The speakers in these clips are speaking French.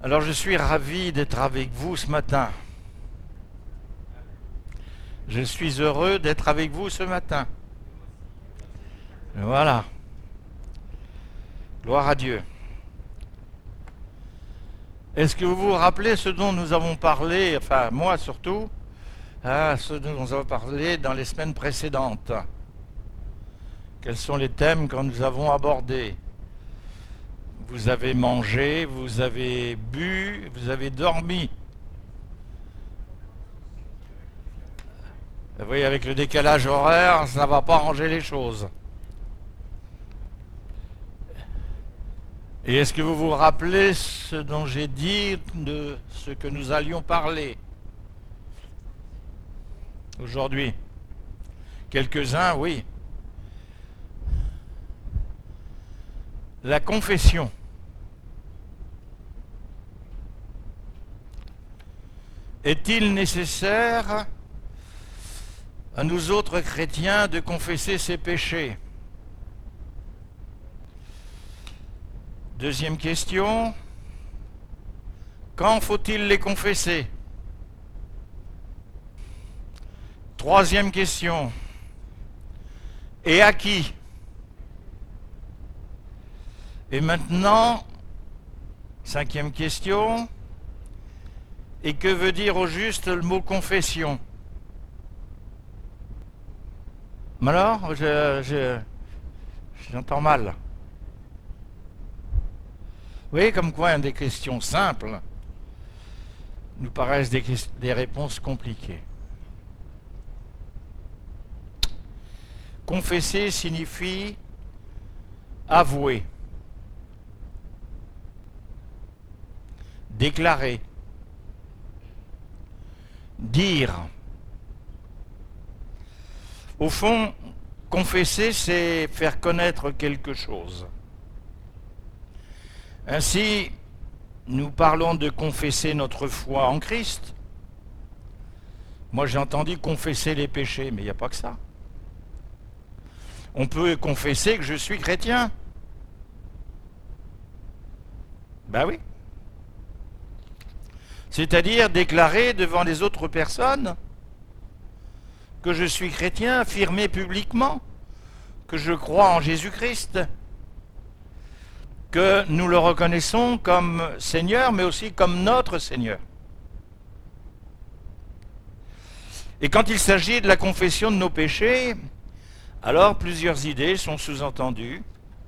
Alors je suis ravi d'être avec vous ce matin. Je suis heureux d'être avec vous ce matin. Voilà. Gloire à Dieu. Est-ce que vous vous rappelez ce dont nous avons parlé, enfin moi surtout, ce dont nous avons parlé dans les semaines précédentes? Quels sont les thèmes que nous avons abordés? Vous avez mangé, vous avez bu, vous avez dormi. Vous voyez, avec le décalage horaire, ça ne va pas arranger les choses. Et est-ce que vous vous rappelez ce dont j'ai dit, de ce que nous allions parler aujourd'hui? Quelques-uns, oui. La confession. Est-il nécessaire à nous autres chrétiens de confesser ses péchés? Deuxième question. Quand faut-il les confesser? Troisième question. Et à qui? Et maintenant, cinquième question. Et que veut dire au juste le mot confession? Mais alors, j'entends mal. Vous voyez comme quoi des questions simples nous paraissent des réponses compliquées. Confesser signifie avouer, déclarer, dire. Au fond, confesser, c'est faire connaître quelque chose. Ainsi, nous parlons de confesser notre foi en Christ. Moi, j'ai entendu confesser les péchés, mais il n'y a pas que ça. On peut confesser que je suis chrétien. Ben oui. C'est-à-dire déclarer devant les autres personnes que je suis chrétien, affirmer publiquement que je crois en Jésus-Christ, que nous le reconnaissons comme Seigneur, mais aussi comme notre Seigneur. Et quand il s'agit de la confession de nos péchés, alors plusieurs idées sont sous-entendues.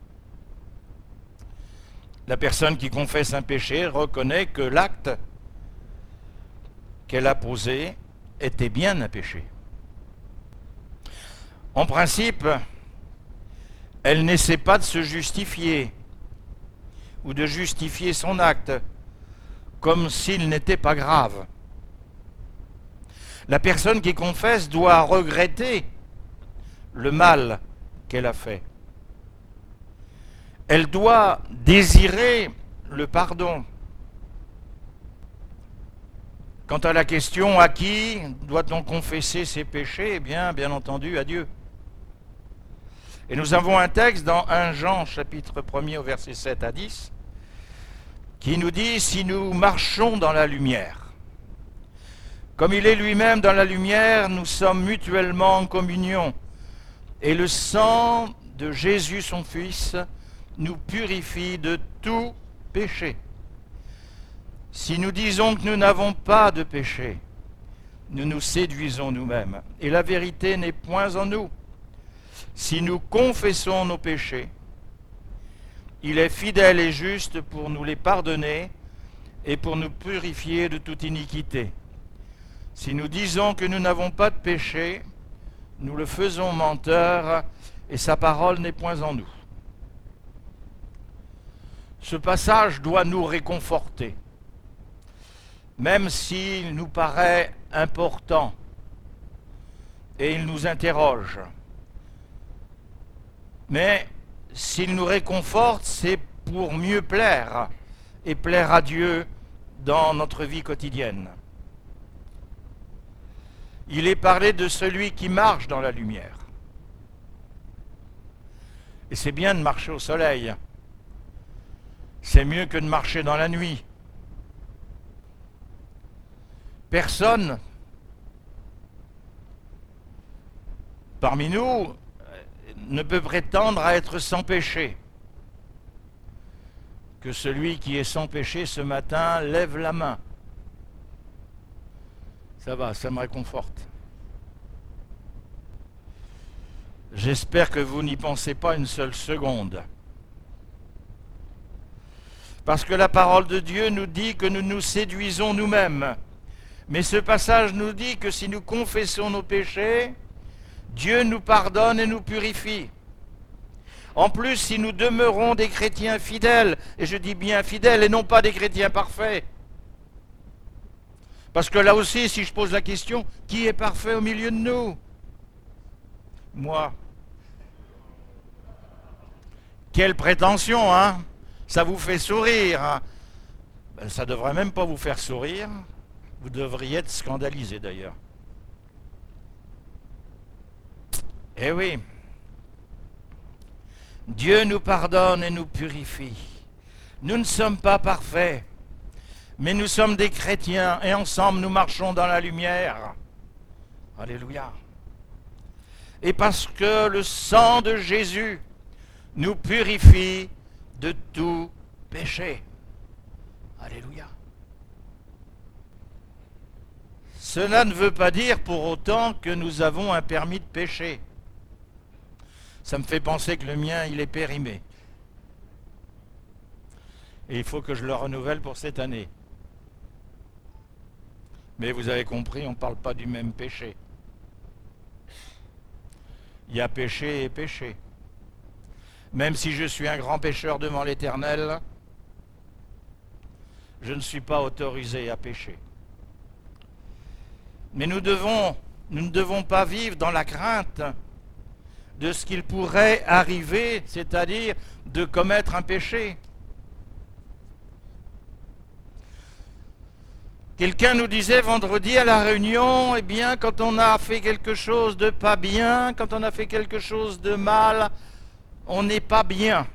La personne qui confesse un péché reconnaît que l'acte qu'elle a posé était bien un péché. En principe, elle n'essaie pas de se justifier ou de justifier son acte comme s'il n'était pas grave. La personne qui confesse doit regretter le mal qu'elle a fait. Elle doit désirer le pardon. Quant à la question à qui doit-on confesser ses péchés, eh bien entendu à Dieu. Et nous avons un texte dans 1 Jean chapitre 1er au verset 7 à 10 qui nous dit: si nous marchons dans la lumière, comme il est lui-même dans la lumière, nous sommes mutuellement en communion. Et le sang de Jésus son Fils nous purifie de tout péché. Si nous disons que nous n'avons pas de péché, nous nous séduisons nous-mêmes, et la vérité n'est point en nous. Si nous confessons nos péchés, il est fidèle et juste pour nous les pardonner et pour nous purifier de toute iniquité. Si nous disons que nous n'avons pas de péché, nous le faisons menteur et sa parole n'est point en nous. Ce passage doit nous réconforter, même s'il nous paraît important et il nous interroge. Mais s'il nous réconforte, c'est pour mieux plaire et plaire à Dieu dans notre vie quotidienne. Il est parlé de celui qui marche dans la lumière. Et c'est bien de marcher au soleil. C'est mieux que de marcher dans la nuit. Personne parmi nous ne peut prétendre à être sans péché. Que celui qui est sans péché ce matin lève la main. Ça va, ça me réconforte. J'espère que vous n'y pensez pas une seule seconde. Parce que la parole de Dieu nous dit que nous nous séduisons nous-mêmes. Mais ce passage nous dit que si nous confessons nos péchés, Dieu nous pardonne et nous purifie. En plus, si nous demeurons des chrétiens fidèles, et je dis bien fidèles et non pas des chrétiens parfaits, parce que là aussi, si je pose la question, qui est parfait au milieu de nous? Moi. Quelle prétention, hein? Ça vous fait sourire, hein? Ben, ça devrait même pas vous faire sourire. Vous devriez être scandalisé d'ailleurs. Eh oui. Dieu nous pardonne et nous purifie. Nous ne sommes pas parfaits, mais nous sommes des chrétiens et ensemble nous marchons dans la lumière. Alléluia. Et parce que le sang de Jésus nous purifie de tout péché. Alléluia. Cela ne veut pas dire pour autant que nous avons un permis de péché. Ça me fait penser que le mien, il est périmé. Et il faut que je le renouvelle pour cette année. Mais vous avez compris, on ne parle pas du même péché. Il y a péché et péché. Même si je suis un grand pécheur devant l'Éternel, je ne suis pas autorisé à pécher. Mais nous ne devons pas vivre dans la crainte de ce qu'il pourrait arriver, c'est-à-dire de commettre un péché. Quelqu'un nous disait vendredi à la réunion, eh bien, quand on a fait quelque chose de pas bien, quand on a fait quelque chose de mal, on n'est pas bien.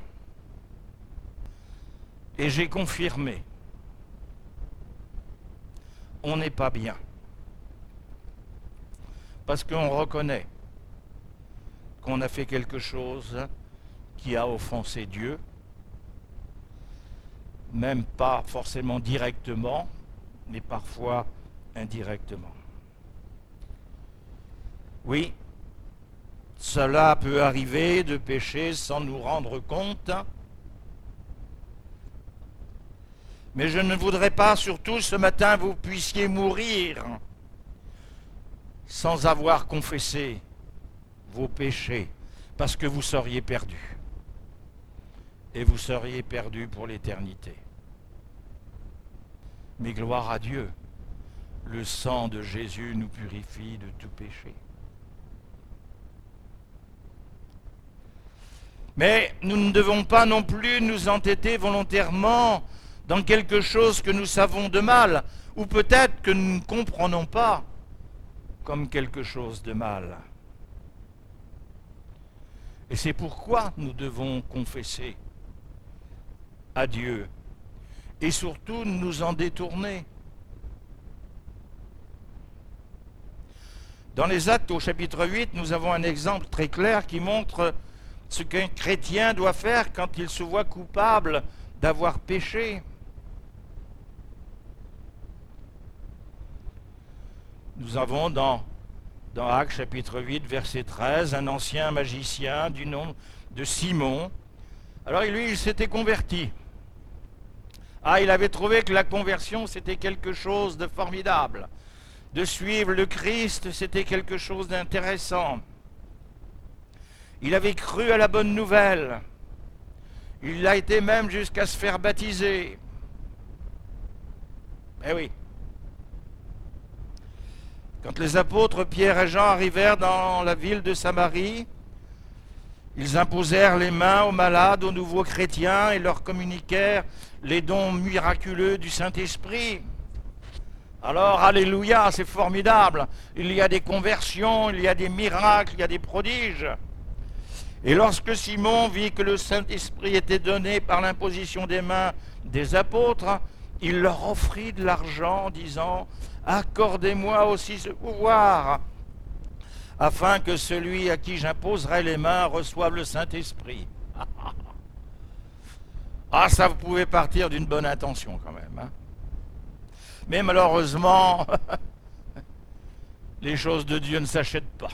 Et j'ai confirmé. On n'est pas bien. Parce qu'on reconnaît qu'on a fait quelque chose qui a offensé Dieu, même pas forcément directement, mais parfois indirectement. Oui, cela peut arriver de pécher sans nous rendre compte, mais je ne voudrais pas, surtout ce matin, vous puissiez mourir sans avoir confessé vos péchés, parce que vous seriez perdus. Et vous seriez perdus pour l'éternité. Mais gloire à Dieu, le sang de Jésus nous purifie de tout péché. Mais nous ne devons pas non plus nous entêter volontairement dans quelque chose que nous savons de mal, ou peut-être que nous ne comprenons pas comme quelque chose de mal. Et c'est pourquoi nous devons confesser à Dieu et surtout nous en détourner. Dans les Actes au chapitre 8, nous avons un exemple très clair qui montre ce qu'un chrétien doit faire quand il se voit coupable d'avoir péché. Nous avons dans Actes chapitre 8, verset 13, un ancien magicien du nom de Simon. Alors lui, il s'était converti. Ah, il avait trouvé que la conversion, c'était quelque chose de formidable. De suivre le Christ, c'était quelque chose d'intéressant. Il avait cru à la bonne nouvelle. Il a été même jusqu'à se faire baptiser. Eh oui. Quand les apôtres Pierre et Jean arrivèrent dans la ville de Samarie, ils imposèrent les mains aux malades, aux nouveaux chrétiens et leur communiquèrent les dons miraculeux du Saint-Esprit. Alors, alléluia, c'est formidable. Il y a des conversions, il y a des miracles, il y a des prodiges. Et lorsque Simon vit que le Saint-Esprit était donné par l'imposition des mains des apôtres, il leur offrit de l'argent, disant « Accordez-moi aussi ce pouvoir, afin que celui à qui j'imposerai les mains reçoive le Saint-Esprit. » Ah, ça, vous pouvez partir d'une bonne intention quand même. Hein. Mais malheureusement, les choses de Dieu ne s'achètent pas.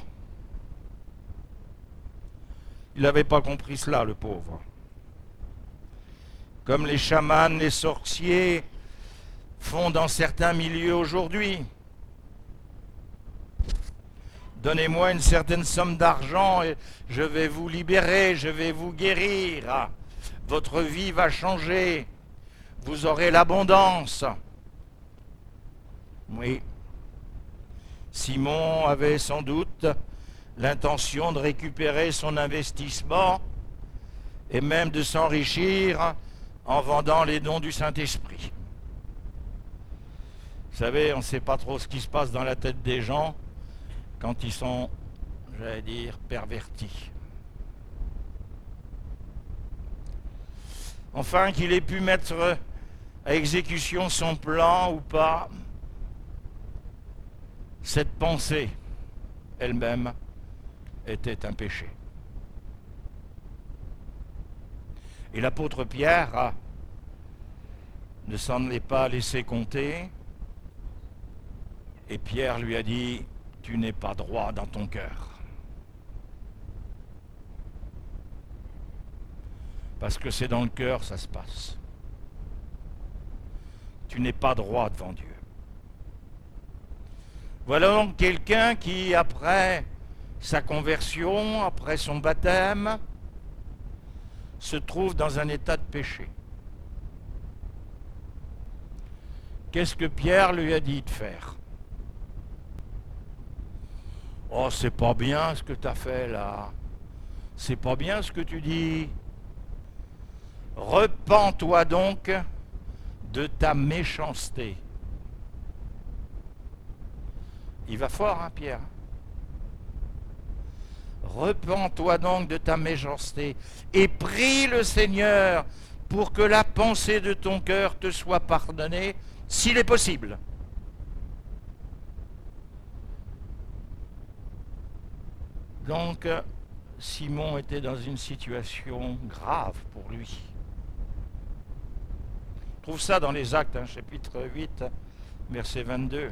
Il n'avait pas compris cela, le pauvre. Comme les chamans, les sorciers font dans certains milieux aujourd'hui. Donnez-moi une certaine somme d'argent et je vais vous libérer, je vais vous guérir. Votre vie va changer. Vous aurez l'abondance. Oui. Simon avait sans doute l'intention de récupérer son investissement et même de s'enrichir en vendant les dons du Saint-Esprit. Vous savez, on ne sait pas trop ce qui se passe dans la tête des gens quand ils sont, j'allais dire, pervertis. Enfin, qu'il ait pu mettre à exécution son plan ou pas, cette pensée elle-même était un péché. Et l'apôtre Pierre ne s'en est pas laissé compter, et Pierre lui a dit « Tu n'es pas droit dans ton cœur. » Parce que c'est dans le cœur, ça se passe. Tu n'es pas droit devant Dieu. Voilà donc quelqu'un qui, après sa conversion, après son baptême, se trouve dans un état de péché. Qu'est-ce que Pierre lui a dit de faire? Oh, c'est pas bien ce que tu as fait là. C'est pas bien ce que tu dis. Repens-toi donc de ta méchanceté. Il va fort, hein, Pierre. Repens-toi donc de ta méchanceté et prie le Seigneur pour que la pensée de ton cœur te soit pardonnée, s'il est possible. Donc, Simon était dans une situation grave pour lui. On trouve ça dans les Actes, hein, chapitre 8, verset 22.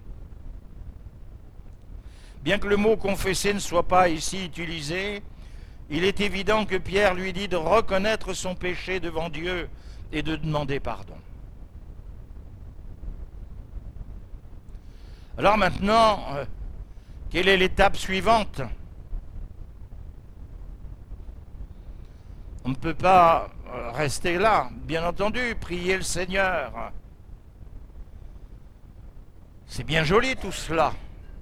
Bien que le mot confesser ne soit pas ici utilisé, il est évident que Pierre lui dit de reconnaître son péché devant Dieu et de demander pardon. Alors maintenant, quelle est l'étape suivante? On ne peut pas rester là, bien entendu, prier le Seigneur. C'est bien joli tout cela.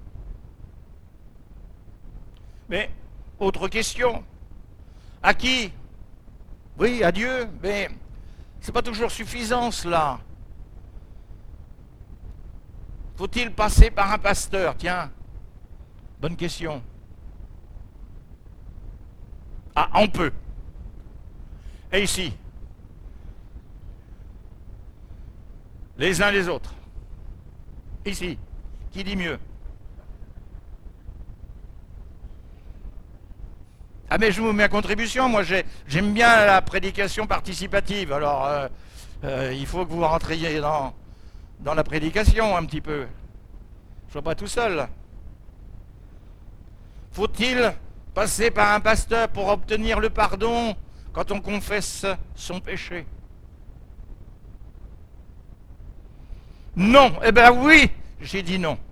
Mais, autre question. À qui? Oui, à Dieu, mais c'est pas toujours suffisant cela. Faut-il passer par un pasteur? Tiens, bonne question. Ah, on peut. Et ici, les uns les autres. Ici, qui dit mieux? Ah mais je vous mets à contribution, moi j'aime bien la prédication participative, alors il faut que vous rentriez dans la prédication un petit peu. Je ne sois pas tout seul. Faut-il passer par un pasteur pour obtenir le pardon quand on confesse son péché? Non, eh bien oui, j'ai dit non.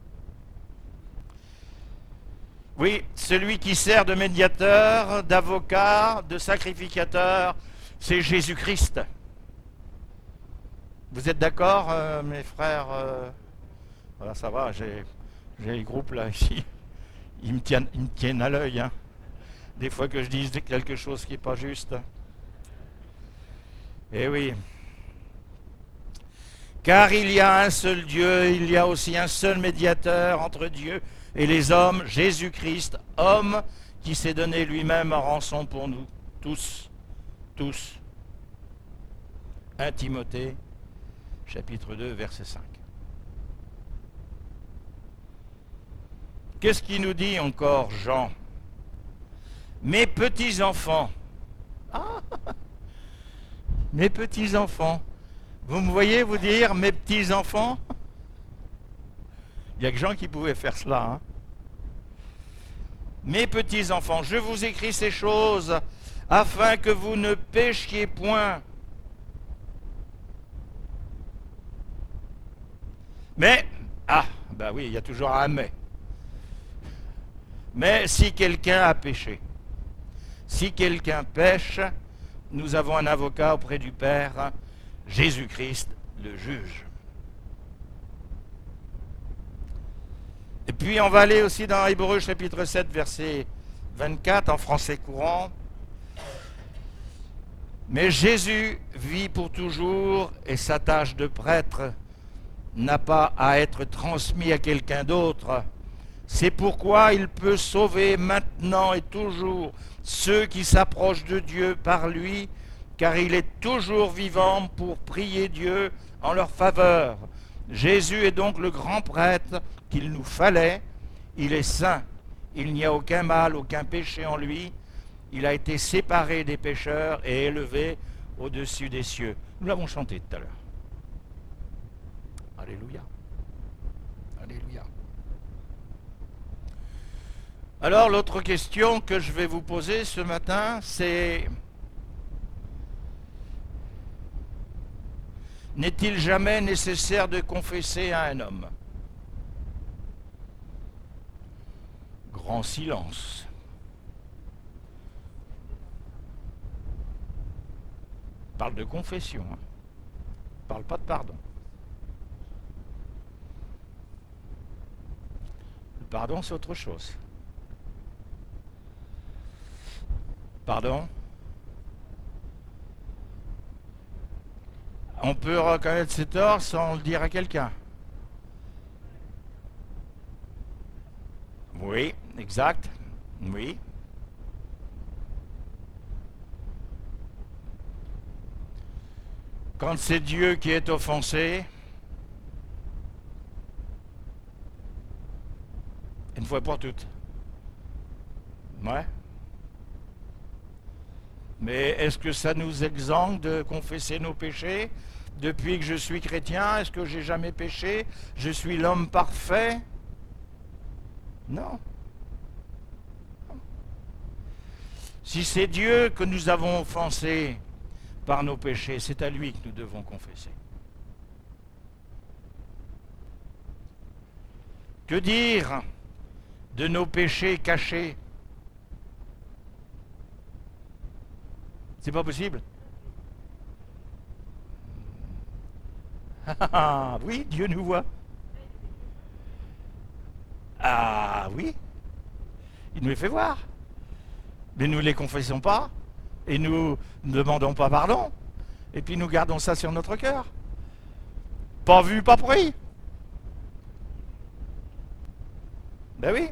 Oui, celui qui sert de médiateur, d'avocat, de sacrificateur, c'est Jésus-Christ. Vous êtes d'accord, mes frères? Voilà, ça va, j'ai les groupes là, ici. Ils me tiennent à l'œil, hein. Des fois que je dis quelque chose qui n'est pas juste. Eh oui. Car il y a un seul Dieu, il y a aussi un seul médiateur entre Dieu et les hommes, Jésus-Christ, homme qui s'est donné lui-même en rançon pour nous, tous. 1 Timothée, chapitre 2, verset 5. Qu'est-ce qu'il nous dit encore, Jean? Mes petits-enfants. Ah, mes petits-enfants. Vous me voyez vous dire mes petits-enfants? Il n'y a que Jean qui pouvait faire cela. Hein? Mes petits-enfants, je vous écris ces choses afin que vous ne péchiez point. Mais, bah oui, il y a toujours un mais. Mais si quelqu'un a péché, si quelqu'un pêche, nous avons un avocat auprès du Père, Jésus-Christ, le juge. Et puis on va aller aussi dans Hébreux chapitre 7, verset 24, en français courant. Mais Jésus vit pour toujours et sa tâche de prêtre n'a pas à être transmise à quelqu'un d'autre. C'est pourquoi il peut sauver maintenant et toujours ceux qui s'approchent de Dieu par lui, car il est toujours vivant pour prier Dieu en leur faveur. Jésus est donc le grand prêtre qu'il nous fallait. Il est saint. Il n'y a aucun mal, aucun péché en lui. Il a été séparé des pécheurs et élevé au-dessus des cieux. Nous l'avons chanté tout à l'heure. Alléluia. Alléluia. Alors l'autre question que je vais vous poser ce matin, c'est: n'est-il jamais nécessaire de confesser à un homme? Grand silence. Parle de confession, hein. Parle pas de pardon. Le pardon, c'est autre chose. Pardon? On peut reconnaître ses torts sans le dire à quelqu'un. Oui, exact. Oui. Quand c'est Dieu qui est offensé, une fois pour toutes. Ouais. Mais est-ce que ça nous exempte de confesser nos péchés? Depuis que je suis chrétien, est-ce que j'ai jamais péché? Je suis l'homme parfait? Non. Si c'est Dieu que nous avons offensé par nos péchés, c'est à lui que nous devons confesser. Que dire de nos péchés cachés? C'est pas possible. Ah oui, Dieu nous voit. Ah oui, il nous les fait voir. Mais nous ne les confessons pas, et nous ne demandons pas pardon, et puis nous gardons ça sur notre cœur. Pas vu, pas pris. Ben oui.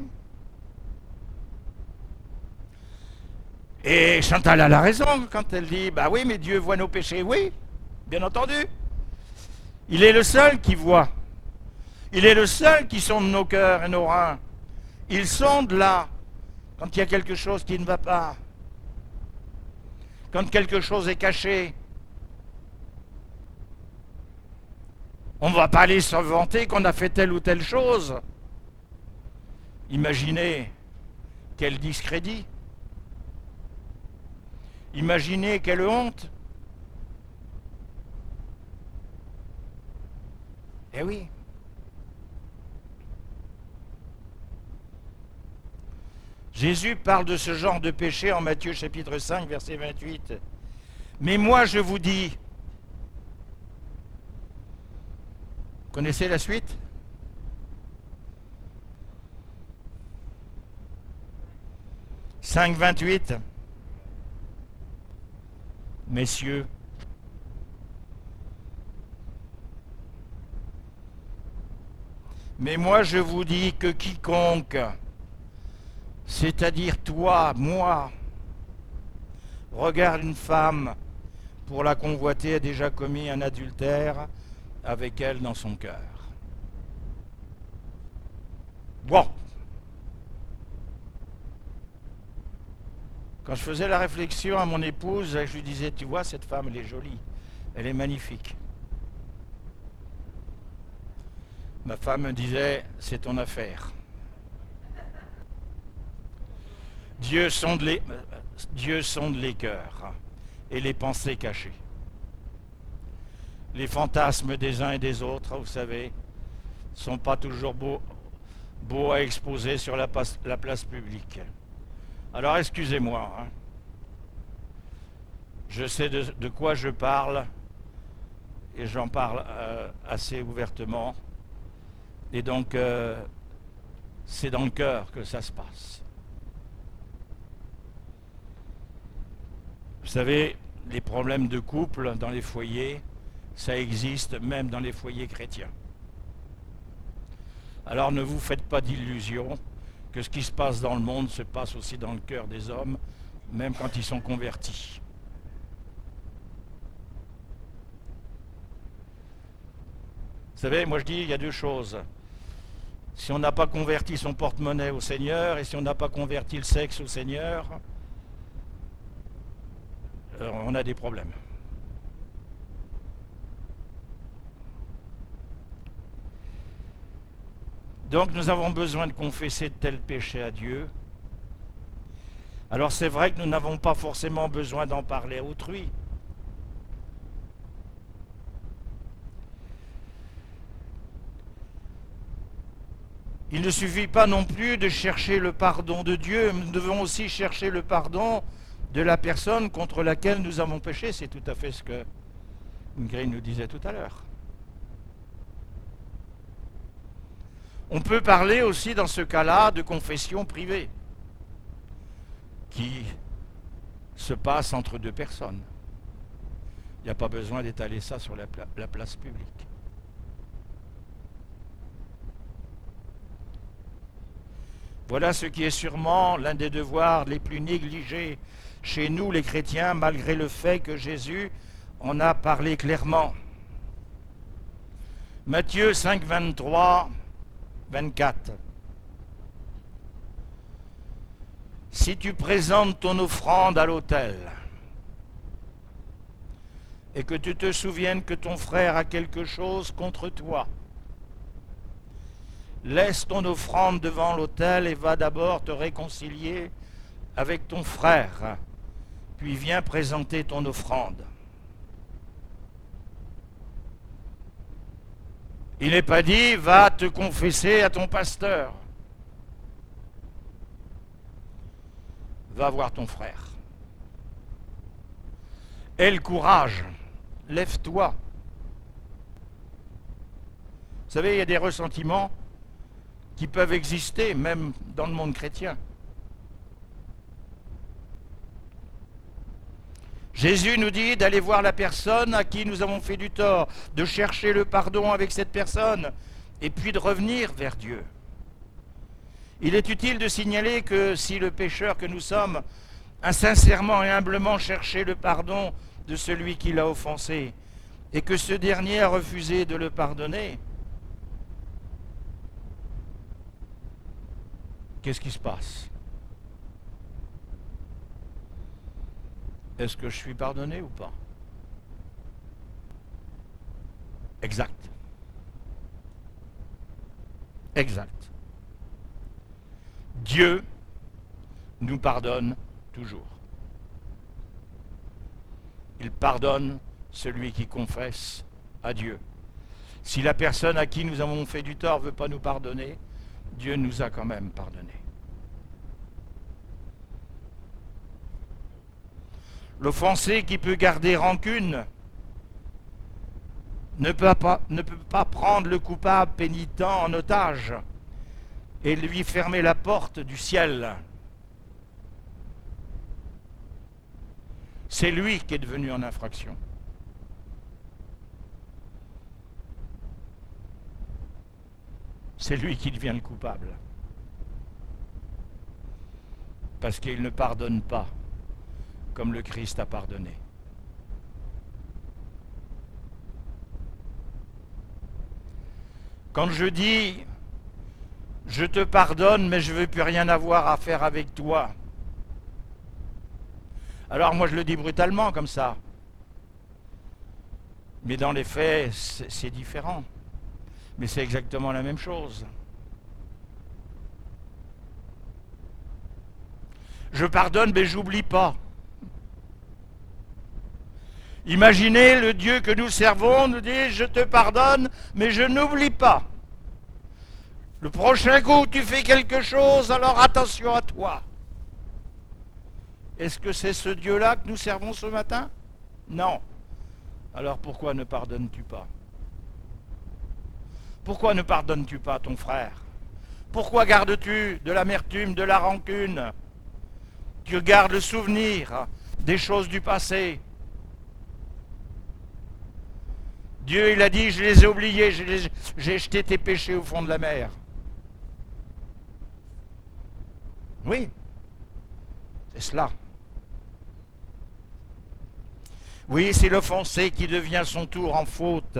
Et Chantal a la raison quand elle dit, bah oui, mais Dieu voit nos péchés. Oui, bien entendu. Il est le seul qui voit. Il est le seul qui sonde nos cœurs et nos reins. Il sonde là, quand il y a quelque chose qui ne va pas. Quand quelque chose est caché. On ne va pas aller se vanter qu'on a fait telle ou telle chose. Imaginez quel discrédit. Imaginez quelle honte. Eh oui. Jésus parle de ce genre de péché en Matthieu chapitre 5, verset 28. Mais moi je vous dis, vous connaissez la suite? « 5, 28. Messieurs, mais moi je vous dis que quiconque, c'est-à-dire toi, moi, regarde une femme pour la convoiter a déjà commis un adultère avec elle dans son cœur. Bon. Quand je faisais la réflexion à mon épouse, je lui disais, tu vois, cette femme, elle est jolie, elle est magnifique. Ma femme me disait, c'est ton affaire. Dieu sonde les cœurs et les pensées cachées. Les fantasmes des uns et des autres, vous savez, ne sont pas toujours beaux à exposer sur la place publique. Alors excusez-moi, hein. Je sais de quoi je parle et j'en parle assez ouvertement. Et donc, c'est dans le cœur que ça se passe. Vous savez, les problèmes de couple dans les foyers, ça existe même dans les foyers chrétiens. Alors ne vous faites pas d'illusions que ce qui se passe dans le monde se passe aussi dans le cœur des hommes, même quand ils sont convertis. Vous savez, moi je dis, il y a deux choses. Si on n'a pas converti son porte-monnaie au Seigneur et si on n'a pas converti le sexe au Seigneur, on a des problèmes. Donc nous avons besoin de confesser de tels péchés à Dieu. Alors c'est vrai que nous n'avons pas forcément besoin d'en parler à autrui. Il ne suffit pas non plus de chercher le pardon de Dieu, nous devons aussi chercher le pardon de la personne contre laquelle nous avons péché. C'est tout à fait ce que Ingrid nous disait tout à l'heure. On peut parler aussi dans ce cas-là de confession privée qui se passe entre deux personnes. Il n'y a pas besoin d'étaler ça sur la place publique. Voilà ce qui est sûrement l'un des devoirs les plus négligés chez nous les chrétiens, malgré le fait que Jésus en a parlé clairement. Matthieu 5, 23, 24. Si tu présentes ton offrande à l'autel et que tu te souviennes que ton frère a quelque chose contre toi, laisse ton offrande devant l'autel et va d'abord te réconcilier avec ton frère, puis viens présenter ton offrande. Il n'est pas dit, va te confesser à ton pasteur. Va voir ton frère. Aie le courage, lève-toi. Vous savez, il y a des ressentiments qui peuvent exister même dans le monde chrétien. Jésus nous dit d'aller voir la personne à qui nous avons fait du tort, de chercher le pardon avec cette personne, et puis de revenir vers Dieu. Il est utile de signaler que si le pécheur que nous sommes a sincèrement et humblement cherché le pardon de celui qui l'a offensé, et que ce dernier a refusé de le pardonner, qu'est-ce qui se passe? Est-ce que je suis pardonné ou pas? Exact. Exact. Dieu nous pardonne toujours. Il pardonne celui qui confesse à Dieu. Si la personne à qui nous avons fait du tort ne veut pas nous pardonner, Dieu nous a quand même pardonné. L'offensé qui peut garder rancune ne peut pas prendre le coupable pénitent en otage et lui fermer la porte du ciel. C'est lui qui est devenu en infraction. C'est lui qui devient le coupable. Parce qu'il ne pardonne pas comme le Christ a pardonné. Quand je dis je te pardonne mais je ne veux plus rien avoir à faire avec toi, alors moi je le dis brutalement comme ça. Mais dans les faits, c'est différent. Mais c'est exactement la même chose. Je pardonne, mais j'oublie pas. Imaginez le Dieu que nous servons nous dit, je te pardonne, mais je n'oublie pas. Le prochain coup, tu fais quelque chose, alors attention à toi. Est-ce que c'est ce Dieu-là que nous servons ce matin? Non. Alors pourquoi ne pardonnes-tu pas? Pourquoi ne pardonnes-tu pas ton frère? Pourquoi gardes-tu de l'amertume, de la rancune? Tu gardes le souvenir des choses du passé. Dieu, il a dit, je les ai oubliés, j'ai jeté tes péchés au fond de la mer. Oui, c'est cela. Oui, c'est l'offensé qui devient son tour en faute.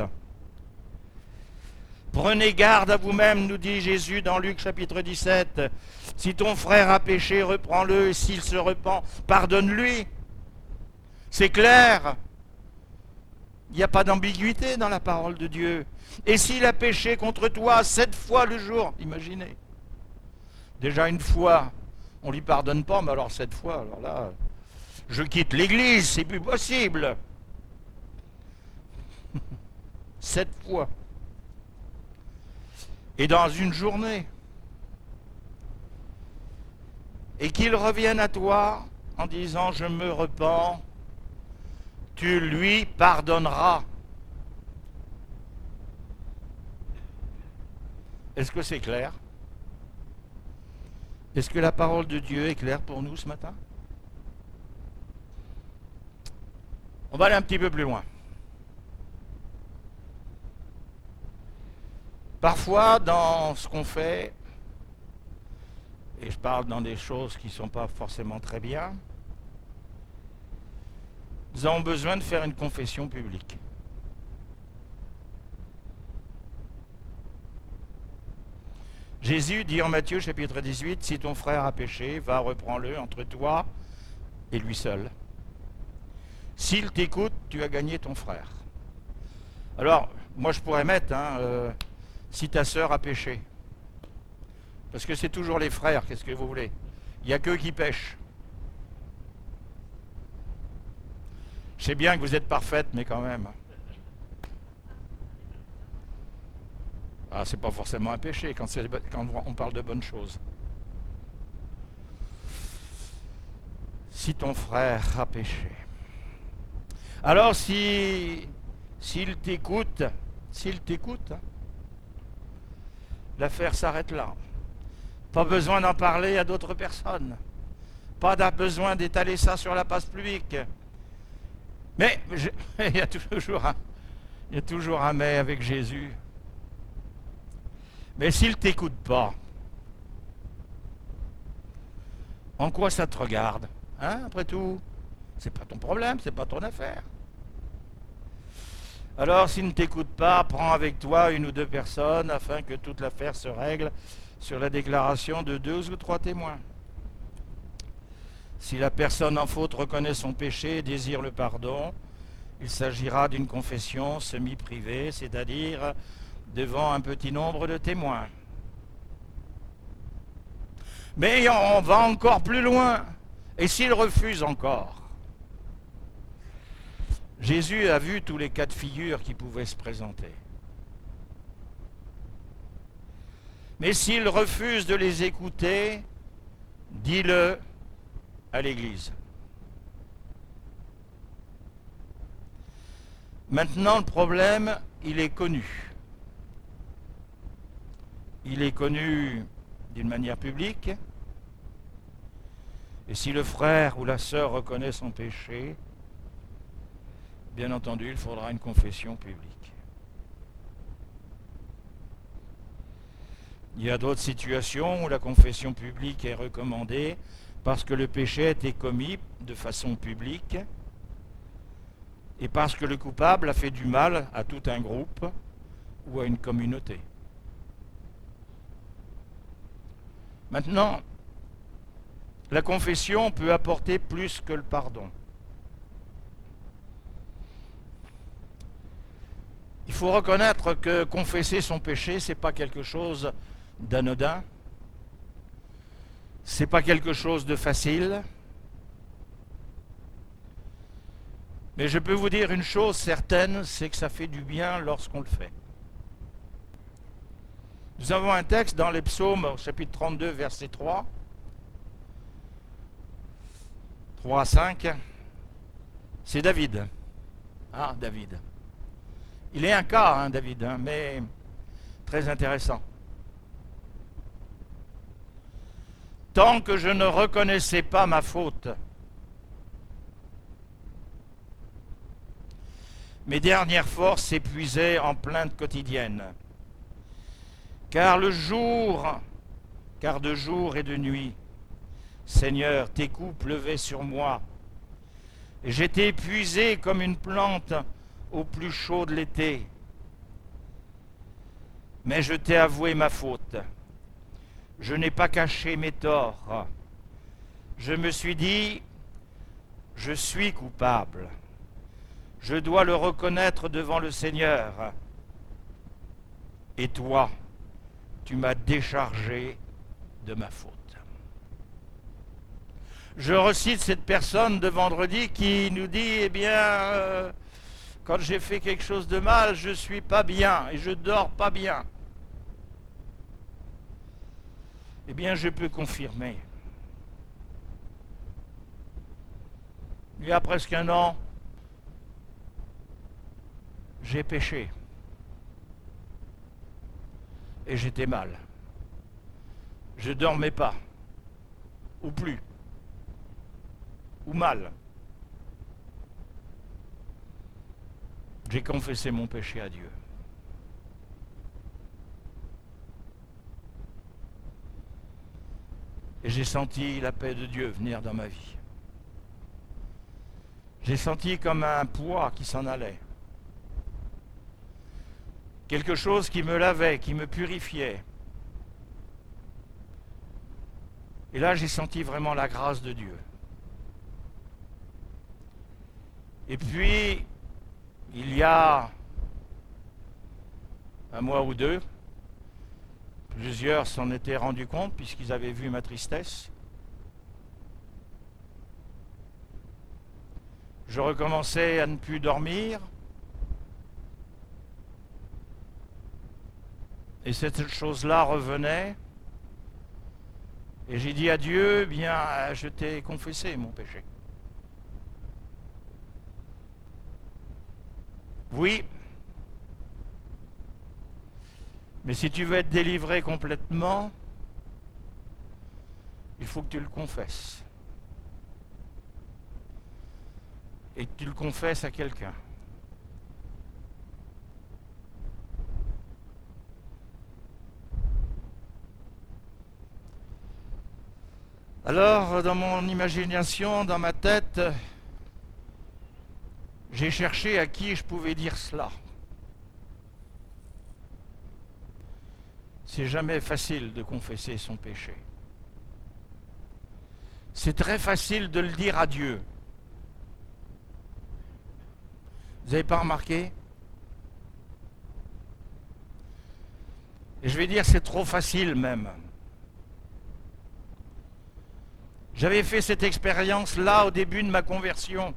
Prenez garde à vous-même, nous dit Jésus dans Luc chapitre 17. Si ton frère a péché, reprends-le, et s'il se repent, pardonne-lui. C'est clair. Il n'y a pas d'ambiguïté dans la parole de Dieu. Et s'il a péché contre toi 7 fois le jour, imaginez. Déjà une fois, on ne lui pardonne pas, mais alors 7 fois, alors là, je quitte l'église, c'est plus possible. 7 fois. Et dans une journée. Et qu'il revienne à toi en disant je me repens, tu lui pardonneras. Est-ce que c'est clair? Est-ce que la parole de Dieu est claire pour nous ce matin? On va aller un petit peu plus loin. Parfois, dans ce qu'on fait, et je parle dans des choses qui ne sont pas forcément très bien, nous avons besoin de faire une confession publique. Jésus dit en Matthieu chapitre 18, si ton frère a péché, va, reprends-le entre toi et lui seul. S'il t'écoute, tu as gagné ton frère. Alors, moi je pourrais mettre, si ta sœur a péché. Parce que c'est toujours les frères, qu'est-ce que vous voulez? Il n'y a qu'eux qui pêchent. Je sais bien que vous êtes parfaite, mais quand même. Ah, c'est pas forcément un péché quand on parle de bonnes choses. Si ton frère a péché. Alors s'il t'écoute, l'affaire s'arrête là. Pas besoin d'en parler à d'autres personnes. Pas besoin d'étaler ça sur la place publique. Mais il y a toujours un mais avec Jésus. Mais s'il ne t'écoute pas, en quoi ça te regarde? Après tout, c'est pas ton problème, c'est pas ton affaire. Alors, s'il ne t'écoute pas, prends avec toi 1 ou 2 personnes afin que toute l'affaire se règle sur la déclaration de 2 ou 3 témoins. Si la personne en faute reconnaît son péché et désire le pardon, il s'agira d'une confession semi-privée, c'est-à-dire devant un petit nombre de témoins. Mais on va encore plus loin. Et s'il refuse encore? Jésus a vu tous les cas de figure qui pouvaient se présenter. Mais s'il refuse de les écouter, dis-le à l'Église. Maintenant, le problème, il est connu. Il est connu d'une manière publique. Et si le frère ou la sœur reconnaît son péché, bien entendu, il faudra une confession publique. Il y a d'autres situations où la confession publique est recommandée parce que le péché a été commis de façon publique et parce que le coupable a fait du mal à tout un groupe ou à une communauté. Maintenant, la confession peut apporter plus que le pardon. Il faut reconnaître que confesser son péché, ce n'est pas quelque chose d'anodin, c'est pas quelque chose de facile. Mais je peux vous dire une chose certaine, c'est que ça fait du bien lorsqu'on le fait. Nous avons un texte dans les psaumes, au chapitre 32, verset 3 à 5. C'est David. Ah, David. Il est un cas, hein, David, hein, mais très intéressant. Tant que je ne reconnaissais pas ma faute, mes dernières forces s'épuisaient en plaintes quotidiennes. Car de jour et de nuit, Seigneur, tes coups pleuvaient sur moi. Et j'étais épuisé comme une plante au plus chaud de l'été. Mais je t'ai avoué ma faute. Je n'ai pas caché mes torts. Je me suis dit, je suis coupable. Je dois le reconnaître devant le Seigneur. Et toi, tu m'as déchargé de ma faute. Je recite cette personne de vendredi qui nous dit, eh bien, quand j'ai fait quelque chose de mal, je ne suis pas bien et je dors pas bien. Eh bien, je peux confirmer. Il y a presque un an, j'ai péché. Et j'étais mal. Je ne dormais pas. Ou plus. Ou mal. J'ai confessé mon péché à Dieu. Et j'ai senti la paix de Dieu venir dans ma vie. J'ai senti comme un poids qui s'en allait. Quelque chose qui me lavait, qui me purifiait. Et là, j'ai senti vraiment la grâce de Dieu. Et puis, il y a un mois ou deux, plusieurs s'en étaient rendus compte puisqu'ils avaient vu ma tristesse. Je recommençais à ne plus dormir. Et cette chose-là revenait. Et j'ai dit à Dieu, bien, je t'ai confessé mon péché. Oui. Mais si tu veux être délivré complètement, il faut que tu le confesses. Et que tu le confesses à quelqu'un. Alors, dans mon imagination, dans ma tête, j'ai cherché à qui je pouvais dire cela. C'est jamais facile de confesser son péché. C'est très facile de le dire à Dieu. Vous n'avez pas remarqué? Et je vais dire c'est trop facile même. J'avais fait cette expérience-là au début de ma conversion.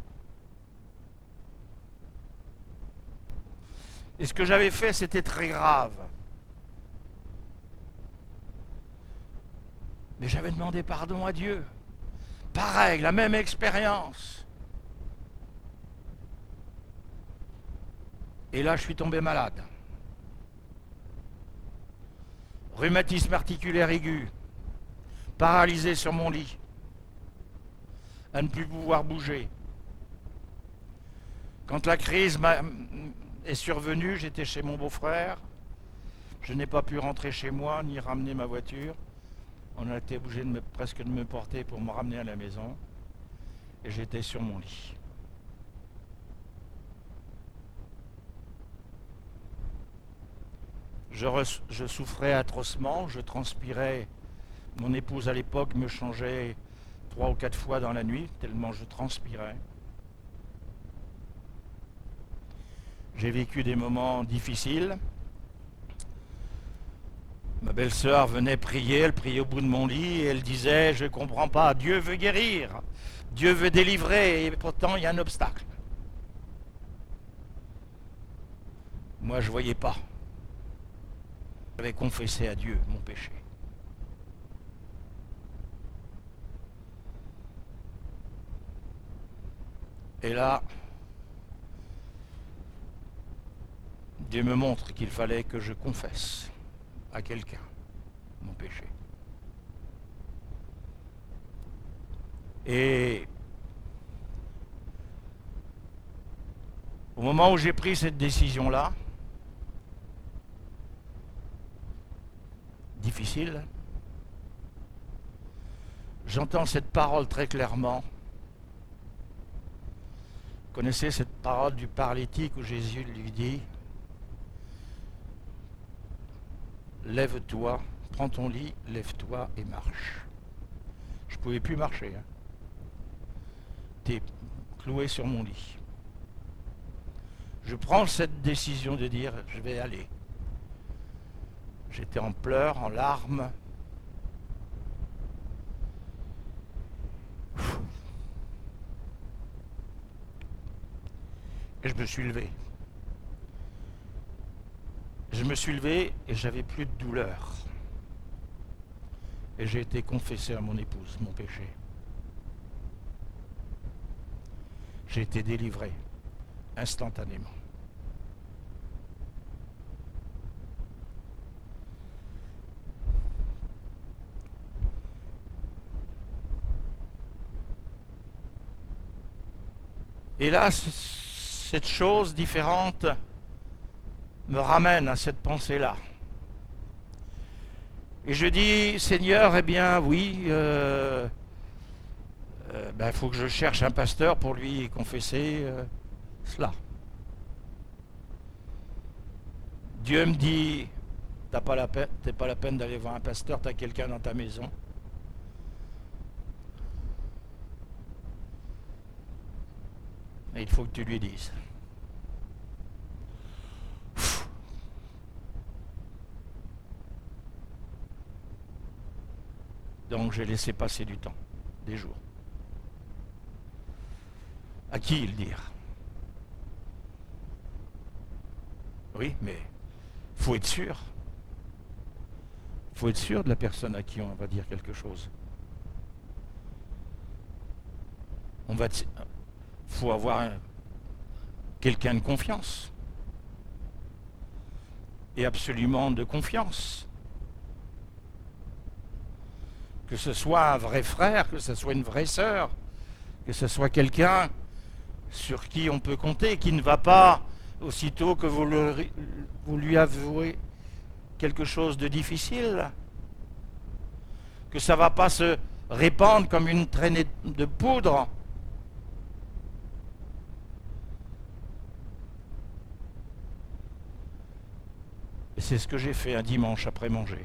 Et ce que j'avais fait, c'était très grave. Mais j'avais demandé pardon à Dieu. Pareil, la même expérience. Et là, je suis tombé malade. Rhumatisme articulaire aigu. Paralysé sur mon lit. À ne plus pouvoir bouger. Quand la crise est survenue, j'étais chez mon beau-frère. Je n'ai pas pu rentrer chez moi ni ramener ma voiture. On a été obligé presque de me porter pour me ramener à la maison. Et j'étais sur mon lit. Je souffrais atrocement, je transpirais Mon épouse à l'époque me changeait 3 ou 4 fois dans la nuit, tellement je transpirais. J'ai vécu des moments difficiles. Ma belle-sœur venait prier, elle priait au bout de mon lit et elle disait « Je ne comprends pas, Dieu veut guérir, Dieu veut délivrer et pourtant il y a un obstacle. » Moi je ne voyais pas. J'avais confessé à Dieu mon péché. Et là, Dieu me montre qu'il fallait que je confesse à quelqu'un mon péché. Et au moment où j'ai pris cette décision-là, difficile, j'entends cette parole très clairement. Vous connaissez cette parole du paralytique où Jésus lui dit « Lève-toi, prends ton lit, lève-toi et marche. » Je ne pouvais plus marcher. J'étais cloué sur mon lit. Je prends cette décision de dire « Je vais aller ». J'étais en pleurs, en larmes. Et je me suis levé. Je me suis levé et j'avais plus de douleur. Et j'ai été confessé à mon épouse, mon péché. J'ai été délivré instantanément. Et là, cette chose différente me ramène à cette pensée-là. Et je dis, Seigneur, eh bien oui, faut que je cherche un pasteur pour lui confesser cela. Dieu me dit, t'es pas la peine d'aller voir un pasteur, t'as quelqu'un dans ta maison. Et il faut que tu lui dises. Donc j'ai laissé passer du temps, des jours. À qui le dire? Oui, mais il faut être sûr. Il faut être sûr de la personne à qui on va dire quelque chose. Faut avoir quelqu'un de confiance. Et absolument de confiance. Que ce soit un vrai frère, que ce soit une vraie sœur, que ce soit quelqu'un sur qui on peut compter, qui ne va pas, aussitôt que vous lui avouez quelque chose de difficile, que ça ne va pas se répandre comme une traînée de poudre. Et c'est ce que j'ai fait un dimanche après manger.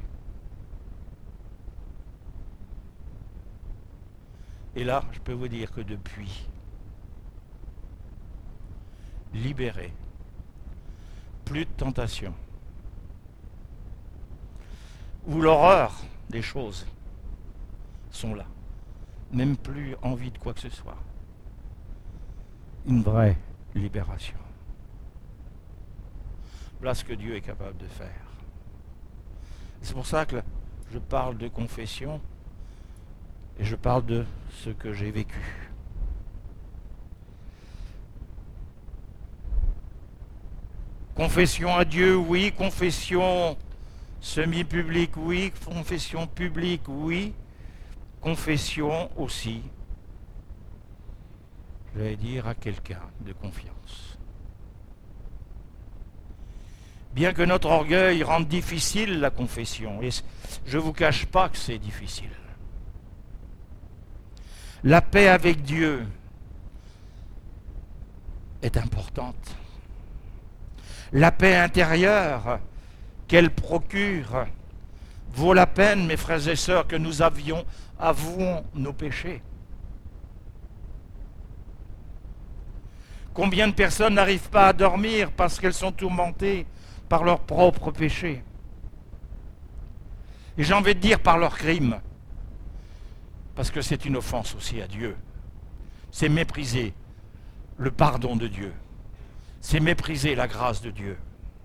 Et là, je peux vous dire que depuis, libéré, plus de tentation, où l'horreur des choses sont là, même plus envie de quoi que ce soit. Une vraie libération. Voilà ce que Dieu est capable de faire. C'est pour ça que je parle de confession et je parle de ce que j'ai vécu. Confession à Dieu, oui. Confession semi-publique, oui. Confession publique, oui. Confession aussi, je vais dire, à quelqu'un de confiance. Bien que notre orgueil rende difficile la confession, et je ne vous cache pas que c'est difficile. La paix avec Dieu est importante. La paix intérieure qu'elle procure vaut la peine, mes frères et sœurs, que nous avouons nos péchés. Combien de personnes n'arrivent pas à dormir parce qu'elles sont tourmentées par leurs propres péchés? Et j'ai envie de dire par leurs crimes, parce que c'est une offense aussi à Dieu. C'est mépriser le pardon de Dieu. C'est mépriser la grâce de Dieu.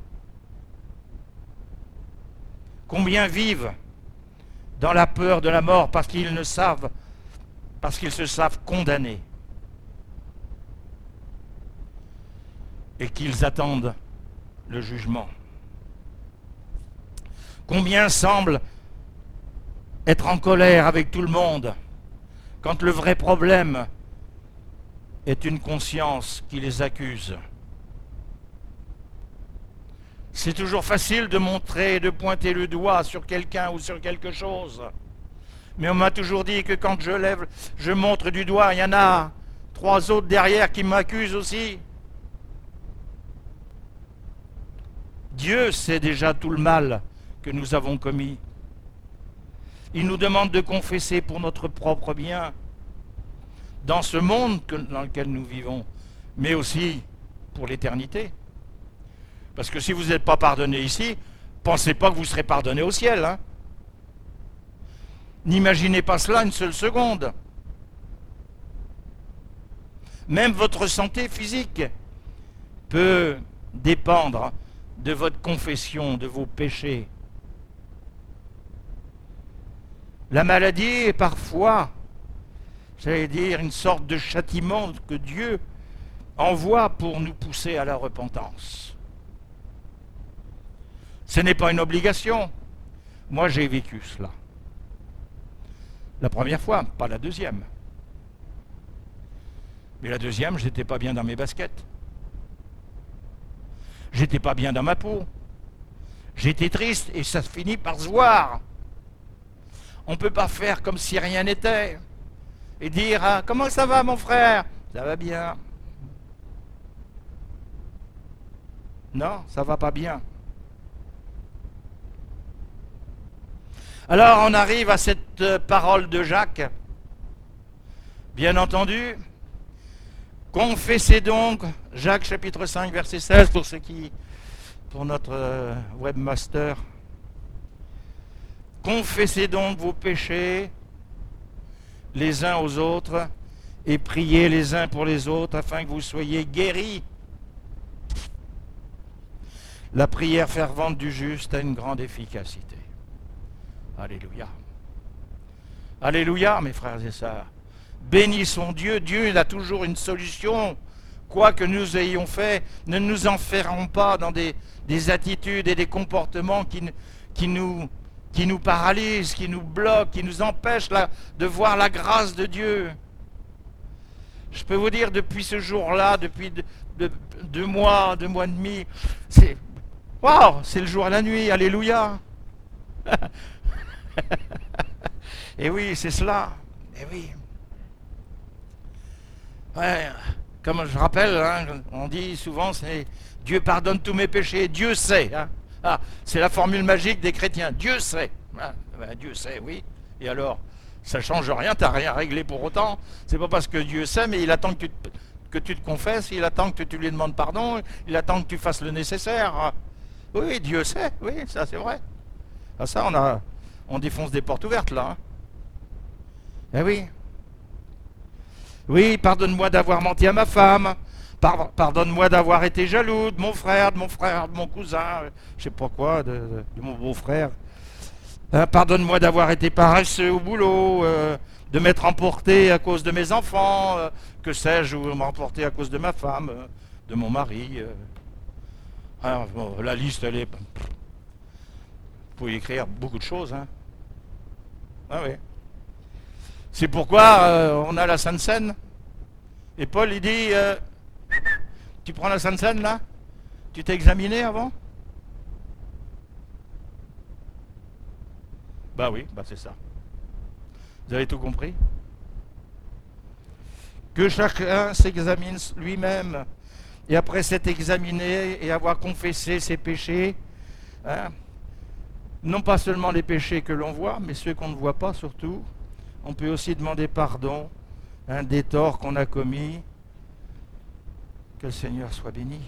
Combien vivent dans la peur de la mort parce qu'ils se savent condamnés et qu'ils attendent le jugement. Combien semblent être en colère avec tout le monde quand le vrai problème est une conscience qui les accuse. C'est toujours facile de montrer et de pointer le doigt sur quelqu'un ou sur quelque chose. Mais on m'a toujours dit que quand je montre du doigt, il y en a 3 autres derrière qui m'accusent aussi. Dieu sait déjà tout le mal que nous avons commis. Il nous demande de confesser pour notre propre bien, dans ce monde dans lequel nous vivons, mais aussi pour l'éternité. Parce que si vous n'êtes pas pardonné ici, pensez pas que vous serez pardonné au ciel. Hein. N'imaginez pas cela une seule seconde. Même votre santé physique peut dépendre de votre confession, de vos péchés. La maladie est parfois, j'allais dire, une sorte de châtiment que Dieu envoie pour nous pousser à la repentance. Ce n'est pas une obligation. Moi, j'ai vécu cela. La première fois, pas la deuxième. Mais la deuxième, j'étais pas bien dans mes baskets. J'étais pas bien dans ma peau. J'étais triste et ça finit par se voir. On ne peut pas faire comme si rien n'était et dire ah, « Comment ça va mon frère ?»« Ça va bien. » Non, ça va pas bien. Alors on arrive à cette parole de Jacques. Bien entendu, confessez donc, Jacques chapitre 5 verset 16 pour notre webmaster. Confessez donc vos péchés les uns aux autres et priez les uns pour les autres afin que vous soyez guéris. La prière fervente du juste a une grande efficacité. Alléluia. Alléluia, mes frères et sœurs. Bénissons Dieu. Dieu a toujours une solution. Quoi que nous ayons fait, ne nous enferrons pas dans des attitudes et des comportements qui nous paralysent, qui nous bloquent, qui nous empêchent de voir la grâce de Dieu. Je peux vous dire, depuis ce jour-là, depuis 2 mois, 2 mois et demi, c'est le jour et la nuit, alléluia. Et oui, c'est cela. Et oui. Ouais, comme je rappelle, hein, on dit souvent, c'est Dieu pardonne tous mes péchés. Dieu sait. Hein. Ah, c'est la formule magique des chrétiens. Dieu sait. Ah, ben, Dieu sait, oui. Et alors, ça ne change rien, tu n'as rien réglé pour autant. C'est pas parce que Dieu sait, mais il attend que tu te confesses, il attend que tu lui demandes pardon, il attend que tu fasses le nécessaire. Oui, Dieu sait, oui, ça c'est vrai. Ah, ça, on défonce des portes ouvertes là. Hein. Eh oui. Oui, pardonne-moi d'avoir menti à ma femme. Pardonne-moi d'avoir été jaloux de mon frère, de mon cousin, je sais pas quoi, de mon beau-frère. Pardonne-moi d'avoir été paresseux au boulot, de m'être emporté à cause de mes enfants, que sais-je, ou m'emporter à cause de ma femme, de mon mari. Alors, bon, la liste, elle est... Vous pouvez écrire beaucoup de choses. Hein. Ah oui. C'est pourquoi on a la Sainte Seine. Et Paul, il dit, tu prends la Sainte Seine, là? Tu t'es examiné avant? Bah oui, bah c'est ça. Vous avez tout compris? Que chacun s'examine lui-même. Et après s'être examiné et avoir confessé ses péchés, hein, Non pas seulement les péchés que l'on voit, mais ceux qu'on ne voit pas surtout. On peut aussi demander pardon des torts qu'on a commis. Que le Seigneur soit béni.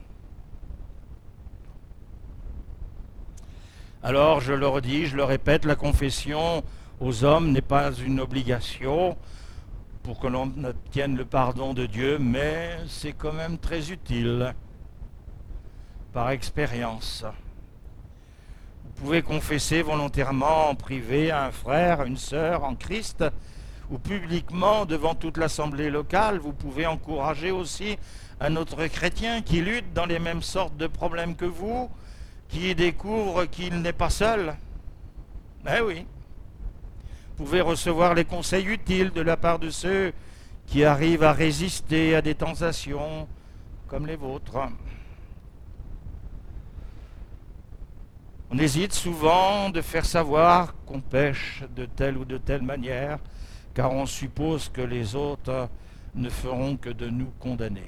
Alors, je le redis, je le répète, la confession aux hommes n'est pas une obligation pour que l'on obtienne le pardon de Dieu, mais c'est quand même très utile, par expérience. Vous pouvez confesser volontairement en privé à un frère, à une sœur en Christ, ou publiquement devant toute l'assemblée locale. Vous pouvez encourager aussi un autre chrétien qui lutte dans les mêmes sortes de problèmes que vous, qui découvre qu'il n'est pas seul. Eh oui. Vous pouvez recevoir les conseils utiles de la part de ceux qui arrivent à résister à des tentations comme les vôtres. On hésite souvent de faire savoir qu'on pêche de telle ou de telle manière, car on suppose que les autres ne feront que de nous condamner.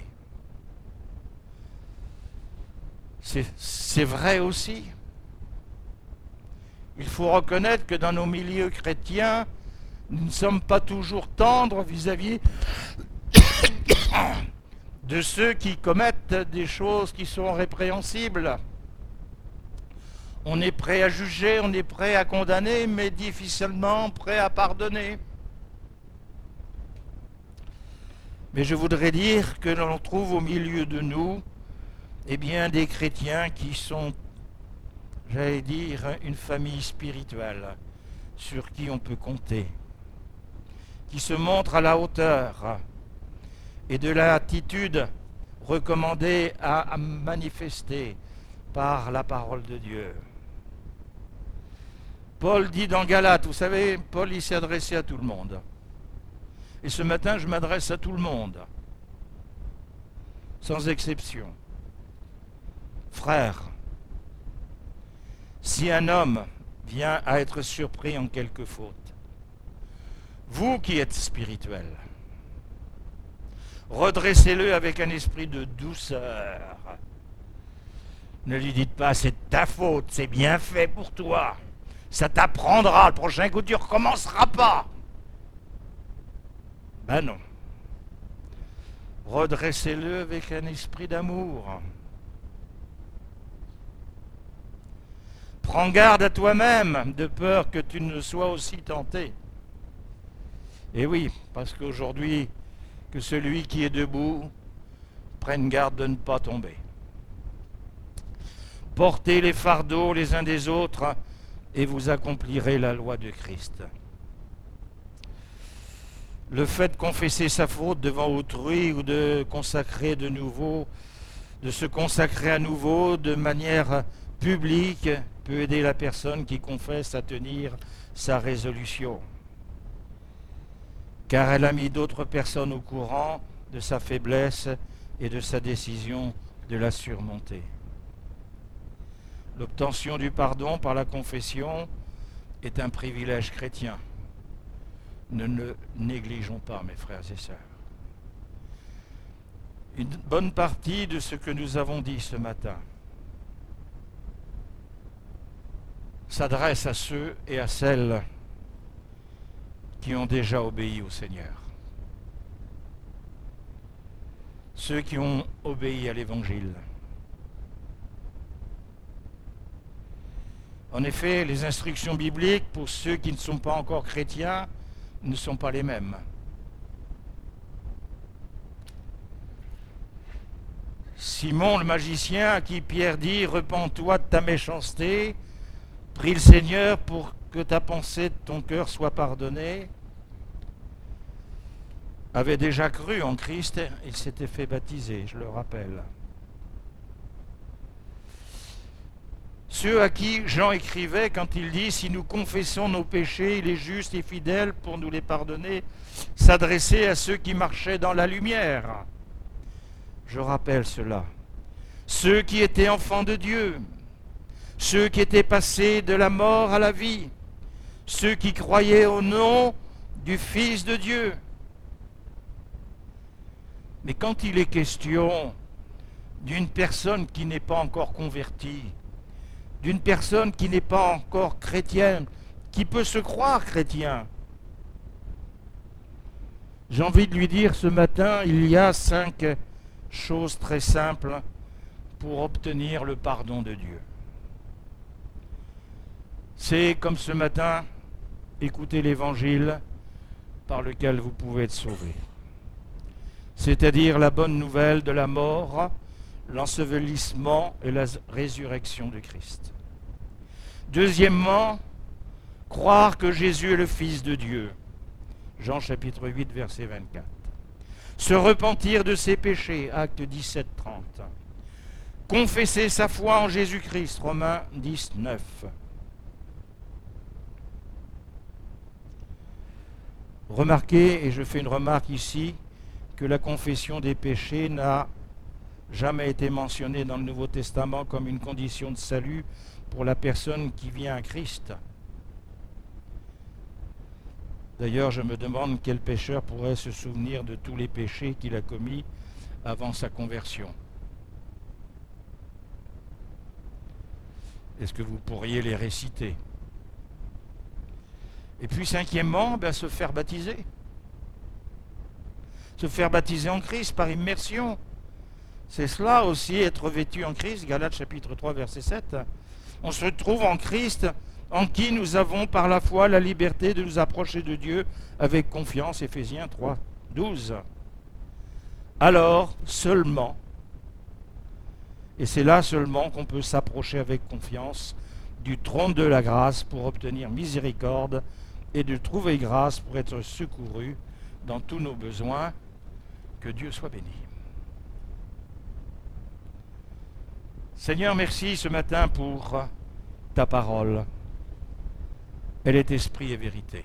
C'est vrai aussi. Il faut reconnaître que dans nos milieux chrétiens, nous ne sommes pas toujours tendres vis-à-vis de ceux qui commettent des choses qui sont répréhensibles. On est prêt à juger, on est prêt à condamner, mais difficilement prêt à pardonner. Mais je voudrais dire que l'on trouve au milieu de nous, des chrétiens qui sont, j'allais dire, une famille spirituelle sur qui on peut compter, qui se montrent à la hauteur et de l'attitude recommandée à manifester par la parole de Dieu. Paul dit dans Galates, vous savez, Paul il s'est adressé à tout le monde. Et ce matin, je m'adresse à tout le monde, sans exception. Frères, si un homme vient à être surpris en quelque faute, vous qui êtes spirituels, redressez-le avec un esprit de douceur. Ne lui dites pas, c'est ta faute, c'est bien fait pour toi. Ça t'apprendra, le prochain coup tu ne recommenceras pas. Ben non. Redressez-le avec un esprit d'amour. Prends garde à toi-même, de peur que tu ne sois aussi tenté. Et oui, parce qu'aujourd'hui, que celui qui est debout prenne garde de ne pas tomber. Portez les fardeaux les uns des autres et vous accomplirez la loi de Christ. Le fait de confesser sa faute devant autrui ou de consacrer de nouveau, de se consacrer à nouveau de manière publique peut aider la personne qui confesse à tenir sa résolution. Car elle a mis d'autres personnes au courant de sa faiblesse et de sa décision de la surmonter. L'obtention du pardon par la confession est un privilège chrétien. Ne le négligeons pas, mes frères et sœurs. Une bonne partie de ce que nous avons dit ce matin s'adresse à ceux et à celles qui ont déjà obéi au Seigneur. Ceux qui ont obéi à l'Évangile. En effet, les instructions bibliques pour ceux qui ne sont pas encore chrétiens ne sont pas les mêmes. Simon le magicien à qui Pierre dit « Repens-toi de ta méchanceté, prie le Seigneur pour que ta pensée de ton cœur soit pardonnée », avait déjà cru en Christ, il s'était fait baptiser, je le rappelle. Ceux à qui Jean écrivait quand il dit « Si nous confessons nos péchés, il est juste et fidèle pour nous les pardonner », s'adressait à ceux qui marchaient dans la lumière. Je rappelle cela. Ceux qui étaient enfants de Dieu, ceux qui étaient passés de la mort à la vie, ceux qui croyaient au nom du Fils de Dieu. Mais quand il est question d'une personne qui n'est pas encore convertie, d'une personne qui n'est pas encore chrétienne, qui peut se croire chrétien. J'ai envie de lui dire ce matin, il y a 5 choses très simples pour obtenir le pardon de Dieu. C'est comme ce matin, écouter l'évangile par lequel vous pouvez être sauvé. C'est-à-dire la bonne nouvelle de la mort, l'ensevelissement et la résurrection de Christ. Deuxièmement, croire que Jésus est le Fils de Dieu. Jean chapitre 8, verset 24. Se repentir de ses péchés, acte 17, 30. Confesser sa foi en Jésus-Christ, Romains 10, 9. Remarquez, et je fais une remarque ici, que la confession des péchés n'a jamais été mentionnée dans le Nouveau Testament comme une condition de salut pour la personne qui vient à Christ. D'ailleurs, je me demande quel pécheur pourrait se souvenir de tous les péchés qu'il a commis avant sa conversion. Est-ce que vous pourriez les réciter? Et puis, cinquièmement, se faire baptiser. Se faire baptiser en Christ par immersion. C'est cela aussi, être vêtu en Christ, Galates chapitre 3, verset 7. On se trouve en Christ, en qui nous avons par la foi la liberté de nous approcher de Dieu avec confiance, Éphésiens 3, 12. Alors, seulement, et c'est là seulement qu'on peut s'approcher avec confiance du trône de la grâce pour obtenir miséricorde et de trouver grâce pour être secouru dans tous nos besoins. Que Dieu soit béni. Seigneur, merci ce matin pour ta parole. Elle est esprit et vérité.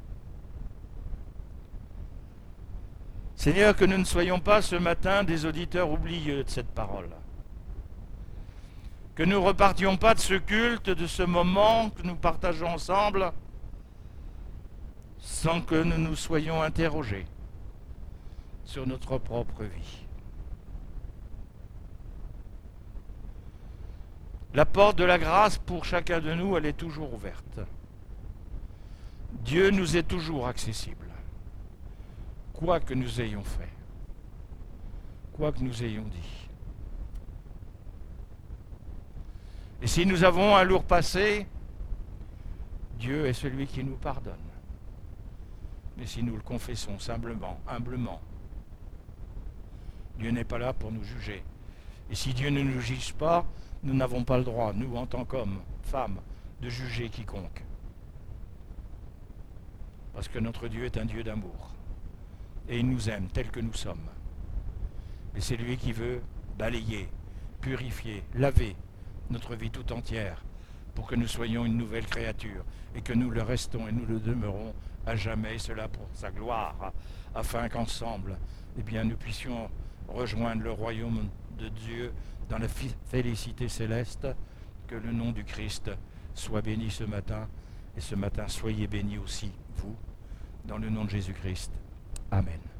Seigneur, que nous ne soyons pas ce matin des auditeurs oublieux de cette parole. Que nous ne repartions pas de ce culte, de ce moment que nous partageons ensemble, sans que nous nous soyons interrogés sur notre propre vie. La porte de la grâce pour chacun de nous, elle est toujours ouverte. Dieu nous est toujours accessible, quoi que nous ayons fait, quoi que nous ayons dit. Et si nous avons un lourd passé, Dieu est celui qui nous pardonne. Mais si nous le confessons simplement, humblement, Dieu n'est pas là pour nous juger. Et si Dieu ne nous juge pas, nous n'avons pas le droit, nous en tant qu'hommes, femmes, de juger quiconque. Parce que notre Dieu est un Dieu d'amour. Et il nous aime tels que nous sommes. Et c'est lui qui veut balayer, purifier, laver notre vie tout entière pour que nous soyons une nouvelle créature et que nous le restons et nous le demeurons à jamais, cela pour sa gloire, afin qu'ensemble, nous puissions rejoindre le royaume de Dieu dans la félicité céleste. Que le nom du Christ soit béni ce matin, et ce matin soyez bénis aussi, vous, dans le nom de Jésus-Christ. Amen.